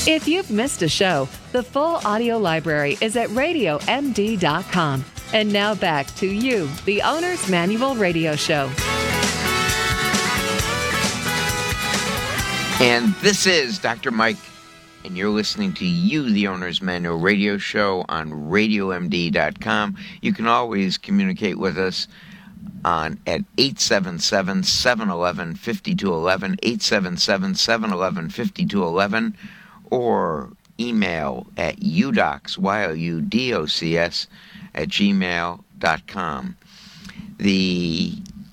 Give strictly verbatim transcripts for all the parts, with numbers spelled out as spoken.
If you've missed a show, the full audio library is at radio m d dot com. And now back to you, the Owner's Manual Radio Show. And this is Doctor Mike, and you're listening to You, the Owner's Manual Radio Show on radio m d dot com. You can always communicate with us on at eight seven seven, seven one one, five two one one, eight seven seven, seven one one, five two one one, or email at udocs, Y O U D O C S, at gmail dot com. The,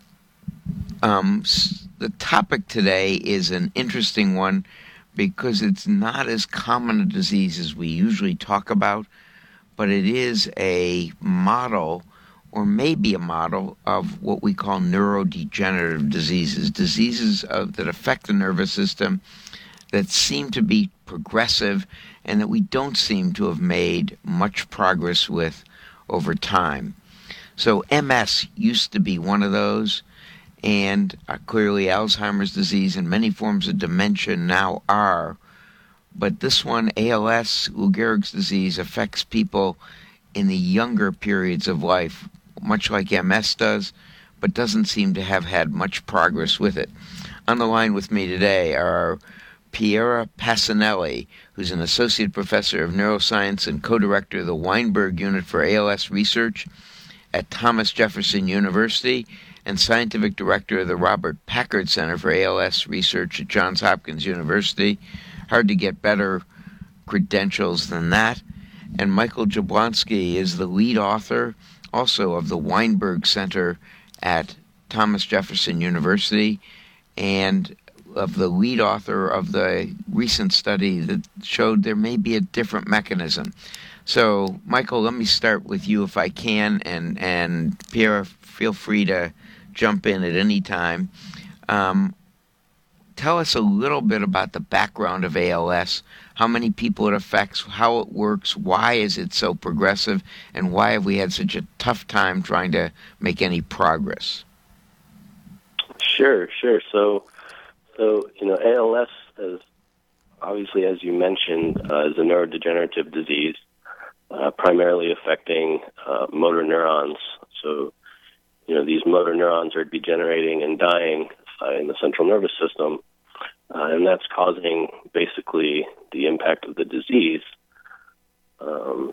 um, the topic today is an interesting one because it's not as common a disease as we usually talk about, but it is a model, or maybe a model, of what we call neurodegenerative diseases, diseases of, that affect the nervous system that seem to be progressive and that we don't seem to have made much progress with over time. So M S used to be one of those, and uh, clearly Alzheimer's disease and many forms of dementia now are. But this one, A L S, Lou Gehrig's disease, affects people in the younger periods of life, much like M S does, but doesn't seem to have had much progress with it. On the line with me today are Piera Passanelli, who's an associate professor of neuroscience and co-director of the Weinberg Unit for A L S Research at Thomas Jefferson University, and scientific director of the Robert Packard Center for A L S Research at Johns Hopkins University. Hard to get better credentials than that. And Michael Jablonski is the lead author also of the Weinberg Center at Thomas Jefferson University, and of the lead author of the recent study that showed there may be a different mechanism. So, Michael, let me start with you if I can, and, and Pierre, feel free to jump in at any time. Um, tell us a little bit about the background of A L S, how many people it affects, how it works, why is it so progressive, and why have we had such a tough time trying to make any progress? Sure, sure. So, so you know, A L S, is obviously, as you mentioned, uh, is a neurodegenerative disease, uh, primarily affecting uh, motor neurons. So, you know, these motor neurons are degenerating and dying uh, in the central nervous system, uh, and that's causing basically the impact of the disease. Um,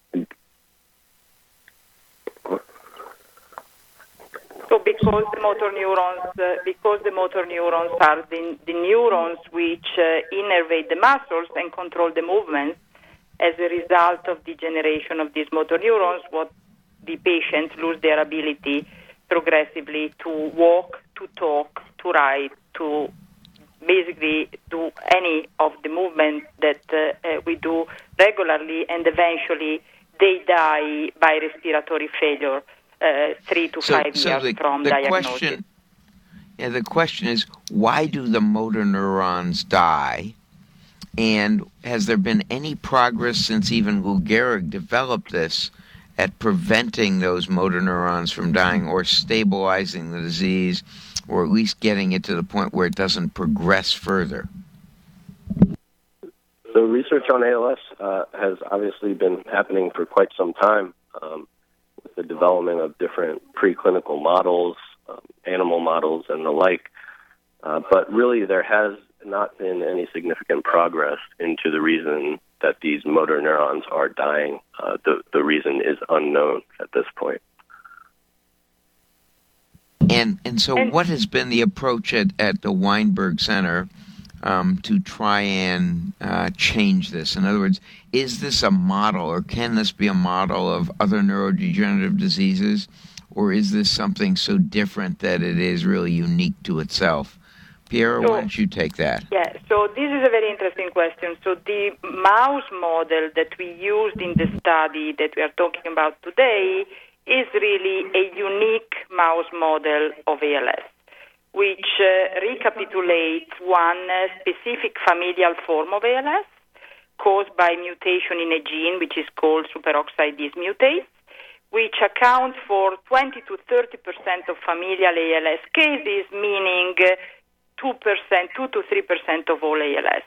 So because the motor neurons, uh, because the motor neurons are the, the neurons which uh, innervate the muscles and control the movements, as a result of degeneration of these motor neurons, what the patients lose their ability progressively to walk, to talk, to write, to basically do any of the movements that uh, uh, we do regularly, and eventually they die by respiratory failure. Uh, three to so, five so years the, from the diagnosis. Question, yeah, the question is, why do the motor neurons die? And has there been any progress since even Lou Gehrig developed this at preventing those motor neurons from dying, or stabilizing the disease, or at least getting it to the point where it doesn't progress further? So research on A L S uh, has obviously been happening for quite some time. Um, the development of different preclinical models, um, animal models, and the like. Uh, but really, there has not been any significant progress into the reason that these motor neurons are dying. Uh, the, the reason is unknown at this point. And and so and, what has been the approach at, at the Weinberg Center um, to try and uh, change this? In other words, is this a model, or can this be a model of other neurodegenerative diseases, or is this something so different that it is really unique to itself? Piera, so, why don't you take that? Yeah, so this is a very interesting question. So the mouse model that we used in the study that we are talking about today is really a unique mouse model of A L S, which uh, recapitulates one uh, specific familial form of A L S caused by mutation in a gene which is called superoxide dismutase, which accounts for twenty to thirty percent of familial A L S cases, meaning uh, two percent, two to three percent of all A L S.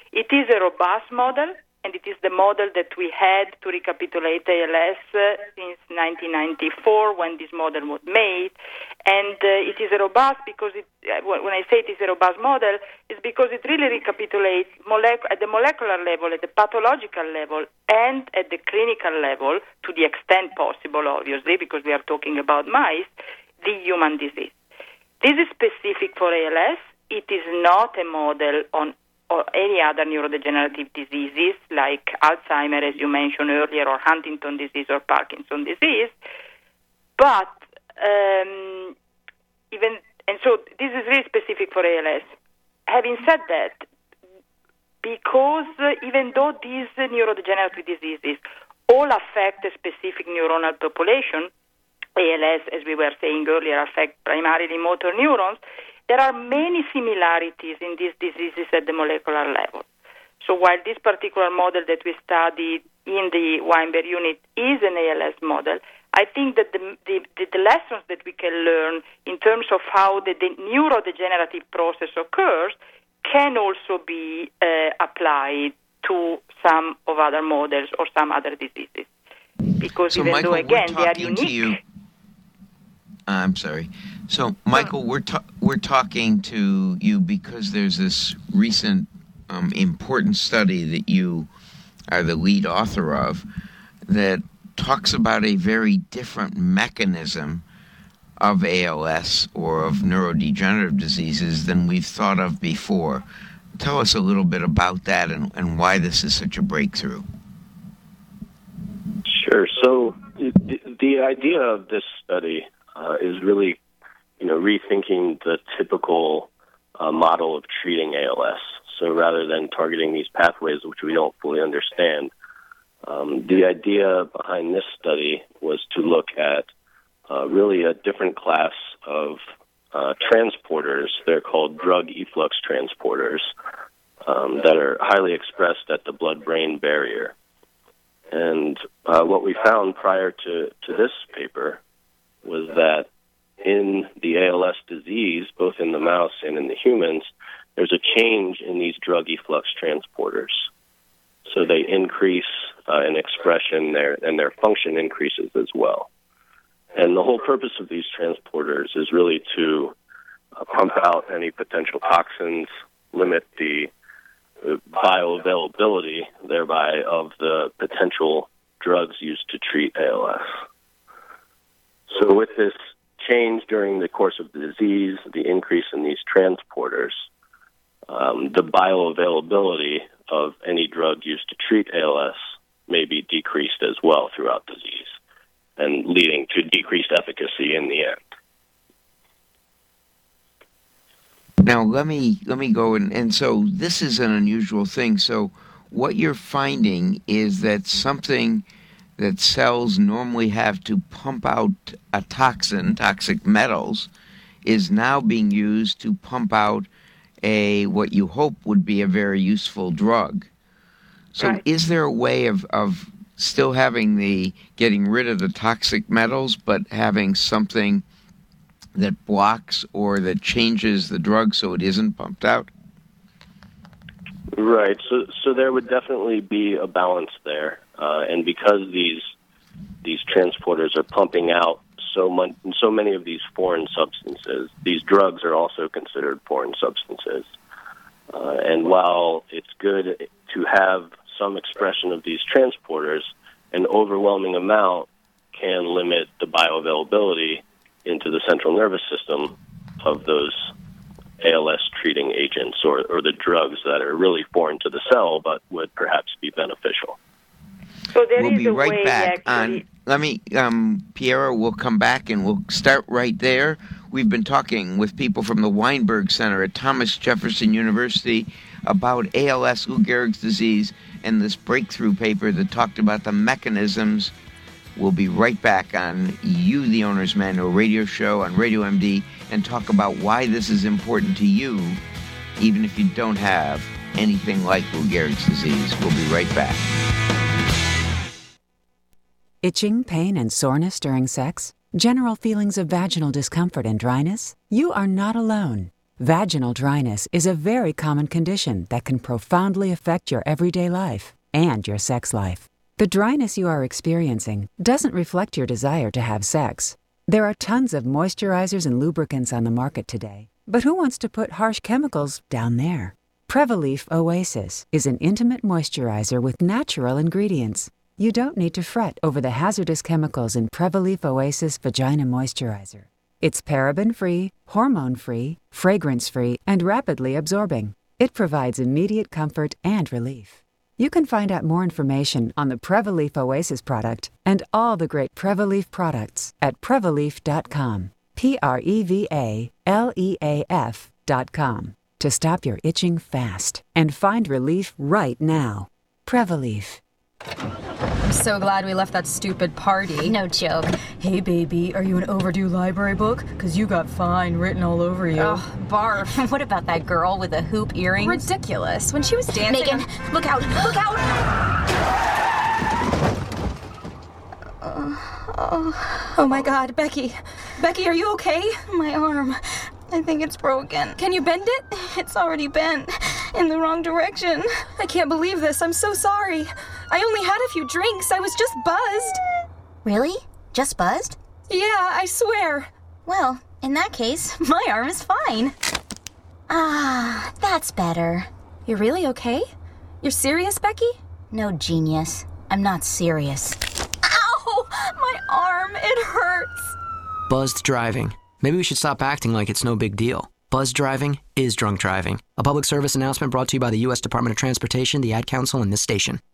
It is a robust model, and it is the model that we had to recapitulate A L S uh, since nineteen ninety-four when this model was made. And uh, it is a robust because it, uh, when I say it is a robust model, it's because it really recapitulates molec- at the molecular level, at the pathological level, and at the clinical level, to the extent possible, obviously, because we are talking about mice, the human disease. This is specific for A L S. It is not a model on or any other neurodegenerative diseases like Alzheimer's, as you mentioned earlier, or Huntington disease or Parkinson disease. But um, even and so this is really specific for A L S. Having said that, because uh, even though these uh, neurodegenerative diseases all affect a specific neuronal population, A L S, as we were saying earlier, affect primarily motor neurons, there are many similarities in these diseases at the molecular level. So while this particular model that we studied in the Weinberg unit is an A L S model, I think that the, the, the lessons that we can learn in terms of how the, the neurodegenerative process occurs can also be uh, applied to some of other models or some other diseases. Because so even Michael, though, again, they are to unique... You. I'm sorry. So, Michael, we're ta- we're talking to you because there's this recent um, important study that you are the lead author of that talks about a very different mechanism of A L S or of neurodegenerative diseases than we've thought of before. Tell us a little bit about that and, and why this is such a breakthrough. Sure. So the, the idea of this study uh, is really, you know, rethinking the typical uh, model of treating A L S. So rather than targeting these pathways, which we don't fully understand, um, the idea behind this study was to look at uh, really a different class of uh, transporters. They're called drug efflux transporters um, that are highly expressed at the blood-brain barrier. And uh, what we found prior to, to this paper was that in the A L S disease, both in the mouse and in the humans, there's a change in these drug efflux transporters. So they increase uh, in expression there, and their function increases as well. And the whole purpose of these transporters is really to uh, pump out any potential toxins, limit the bioavailability, thereby, of the potential drugs used to treat A L S. So with this change during the course of the disease, the increase in these transporters, um, the bioavailability of any drug used to treat A L S may be decreased as well throughout the disease, and leading to decreased efficacy in the end. Now let me let me go and, and so this is an unusual thing. So what you're finding is that something that cells normally have to pump out a toxin, toxic metals, is now being used to pump out a what you hope would be a very useful drug. So right. Is there a way of, of still having the getting rid of the toxic metals, but having something that blocks or that changes the drug so it isn't pumped out? Right. So, so there would definitely be a balance there, uh, and because these these transporters are pumping out so much, so many of these foreign substances, these drugs are also considered foreign substances. Uh, and while it's good to have some expression of these transporters, an overwhelming amount can limit the bioavailability into the central nervous system of those A L S treating agents or, or the drugs that are really foreign to the cell but would perhaps be beneficial. So there we'll is be a right way back actually... on. Let me, um, Piero, we'll come back and we'll start right there. We've been talking with people from the Weinberg Center at Thomas Jefferson University about A L S, Lou Gehrig's disease, and this breakthrough paper that talked about the mechanisms. We'll be right back on You, the Owner's Manual radio show on Radio M D and talk about why this is important to you, even if you don't have anything like Lou Gehrig's disease. We'll be right back. Itching, pain, and soreness during sex? General feelings of vaginal discomfort and dryness? You are not alone. Vaginal dryness is a very common condition that can profoundly affect your everyday life and your sex life. The dryness you are experiencing doesn't reflect your desire to have sex. There are tons of moisturizers and lubricants on the market today, but who wants to put harsh chemicals down there? Prevaleaf Oasis is an intimate moisturizer with natural ingredients. You don't need to fret over the hazardous chemicals in Prevaleaf Oasis Vagina Moisturizer. It's paraben-free, hormone-free, fragrance-free, and rapidly absorbing. It provides immediate comfort and relief. You can find out more information on the Prevaleaf Oasis product and all the great Prevaleaf products at Prevaleaf dot com. P R E V A L E A F dot com. To stop your itching fast and find relief right now. Prevaleaf. I'm so glad we left that stupid party. No joke. Hey, baby, are you an overdue library book? Because you got fine written all over you. Ugh, barf. What about that girl with the hoop earrings? Ridiculous. When she was dancing... Megan, on... look out! Look out! Uh, oh. oh, my God, Becky. Becky, are you okay? My arm. I think it's broken. Can you bend it? It's already bent. In the wrong direction. I can't believe this. I'm so sorry. I only had a few drinks. I was just buzzed. Really? Just buzzed? Yeah, I swear. Well, in that case, my arm is fine. Ah, that's better. You're really okay? You're serious, Becky? No, genius. I'm not serious. Ow! My arm, it hurts. Buzzed driving. Maybe we should stop acting like it's no big deal. Buzzed driving is drunk driving. A public service announcement brought to you by the U S Department of Transportation, the Ad Council, and this station.